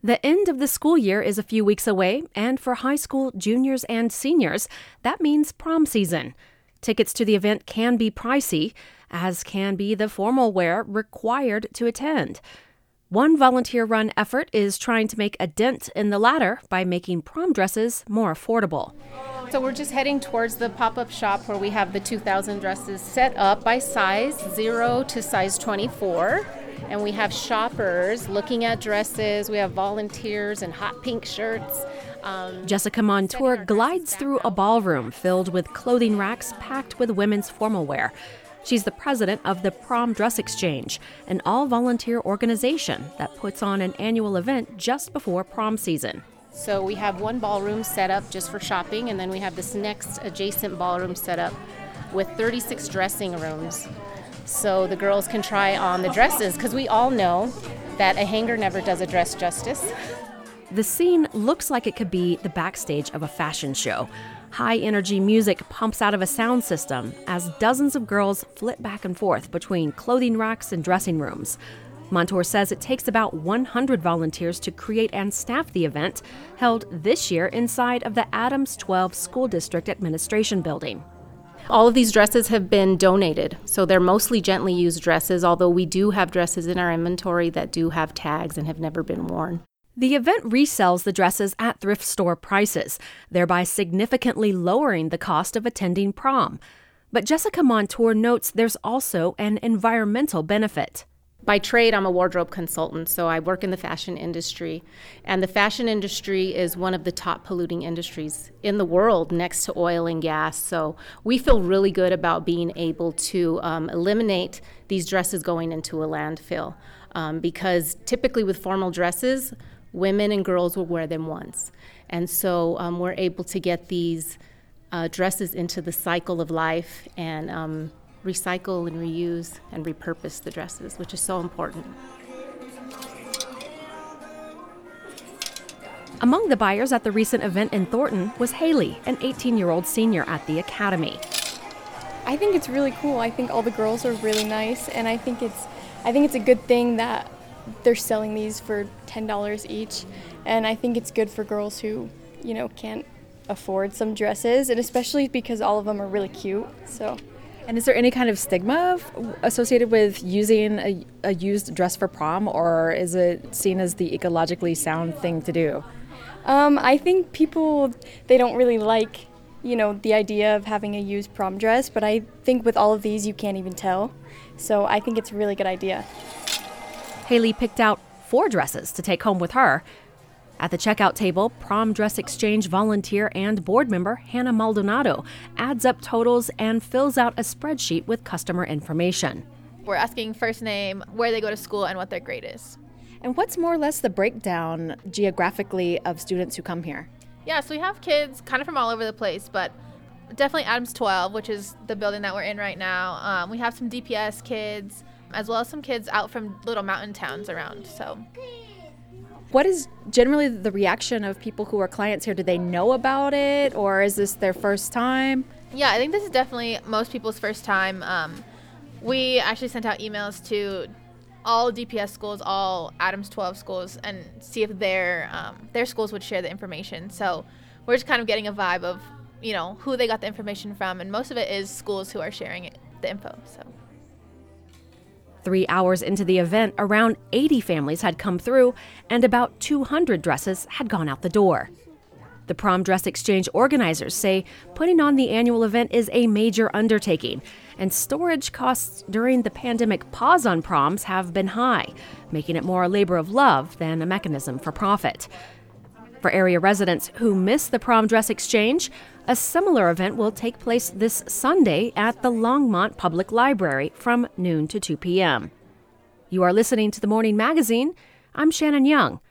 The end of the school year is a few weeks away, and for high school juniors and seniors, that means prom season. Tickets to the event can be pricey, as can be the formal wear required to attend. One volunteer-run effort is trying to make a dent in the latter by making prom dresses more affordable. So we're just heading towards the pop-up shop where we have the 2,000 dresses set up by size 0 to size 24. And we have shoppers looking at dresses. We have volunteers in hot pink shirts. Jessica Montour glides through a ballroom filled with clothing racks packed with women's formal wear. She's the president of the Prom Dress Exchange, an all-volunteer organization that puts on an annual event just before prom season. So we have one ballroom set up just for shopping, and then we have this next adjacent ballroom set up with 36 dressing rooms. So the girls can try on the dresses, because we all know that a hanger never does a dress justice. The scene looks like it could be the backstage of a fashion show. High-energy music pumps out of a sound system as dozens of girls flip back and forth between clothing racks and dressing rooms. Montour says it takes about 100 volunteers to create and staff the event, held this year inside of the Adams 12 School District Administration Building. All of these dresses have been donated, so they're mostly gently used dresses, although we do have dresses in our inventory that do have tags and have never been worn. The event resells the dresses at thrift store prices, thereby significantly lowering the cost of attending prom. But Jessica Montour notes there's also an environmental benefit. By trade, I'm a wardrobe consultant, so I work in the fashion industry. And the fashion industry is one of the top polluting industries in the world next to oil and gas. So we feel really good about being able to eliminate these dresses going into a landfill. Because typically with formal dresses, women and girls will wear them once. And so we're able to get these dresses into the cycle of life and recycle and reuse and repurpose the dresses, which is so important. Among the buyers at the recent event in Thornton was Haley, an 18-year-old senior at the academy. I think it's really cool. I think all the girls are really nice, and I think it's a good thing that they're selling these for $10 each, and I think it's good for girls who, can't afford some dresses, and especially because all of them are really cute. And is there any kind of stigma associated with using a used dress for prom, or is it seen as the ecologically sound thing to do? I think people, they don't really like, the idea of having a used prom dress, but I think with all of these you can't even tell. So I think it's a really good idea. Haley picked out 4 dresses to take home with her. At the checkout table, Prom Dress Exchange volunteer and board member Hannah Maldonado adds up totals and fills out a spreadsheet with customer information. We're asking first name, where they go to school, and what their grade is. And what's more or less the breakdown geographically of students who come here? Yeah, so we have kids kind of from all over the place, but definitely Adams 12, which is the building that we're in right now. We have some DPS kids, as well as some kids out from little mountain towns around. So, what is generally the reaction of people who are clients here? Do they know about it, or is this their first time? Yeah, I think this is definitely most people's first time. We actually sent out emails to all DPS schools, all Adams 12 schools, and see if their schools would share the information. So we're just kind of getting a vibe of, who they got the information from, and most of it is schools who are sharing the info. So. 3 hours into the event, around 80 families had come through, and about 200 dresses had gone out the door. The Prom Dress Exchange organizers say putting on the annual event is a major undertaking, and storage costs during the pandemic pause on proms have been high, making it more a labor of love than a mechanism for profit. For area residents who miss the Prom Dress Exchange, a similar event will take place this Sunday at the Longmont Public Library from noon to 2 p.m. You are listening to The Morning Magazine. I'm Shannon Young.